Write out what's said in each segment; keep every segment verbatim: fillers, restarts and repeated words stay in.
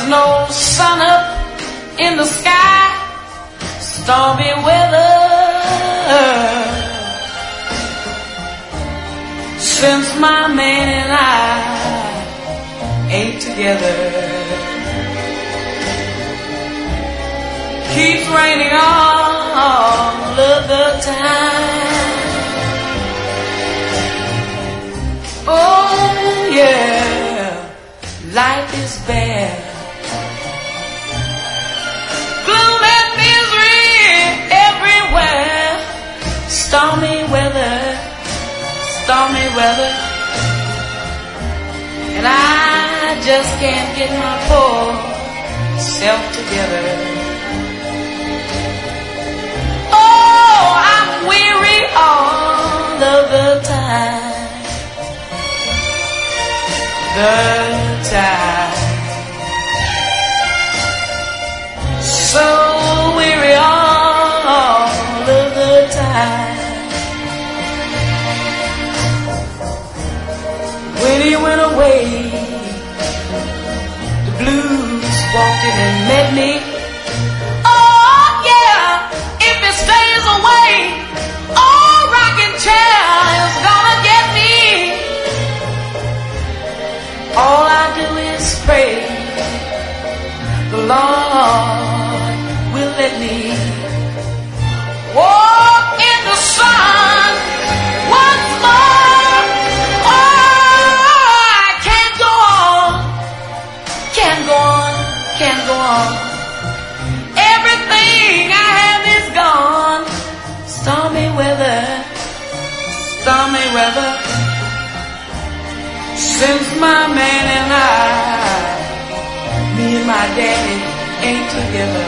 There's no sun up in the sky, stormy weather. Since my man and I ain't together, keeps raining all of the time. Oh yeah, life is bad. Gloom and misery everywhere. Stormy weather, stormy weather. And I just can't get my poor self together. Oh, I'm weary all of the time. The time, so weary all of the time. When he went away, the blues walked in and met me. Oh yeah, if he stays away, all rocking chair is gonna get me. All I do is pray the Lord will let me walk in the sun once more. Oh, I can't go on, can't go on, can't go on. Everything I have is gone. Stormy weather, stormy weather. Since my man and I, me and my daddy ain't together,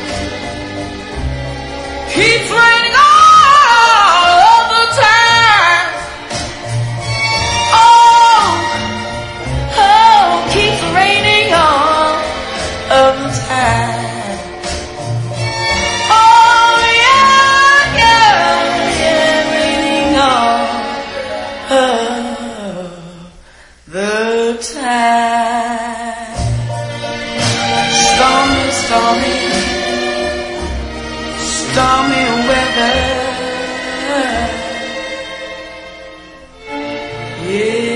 keeps raining all of the time. Oh, oh, keeps raining all of the time. Oh yeah, yeah, yeah, raining all of the time. Stormy, stormy, stormy weather. Yeah.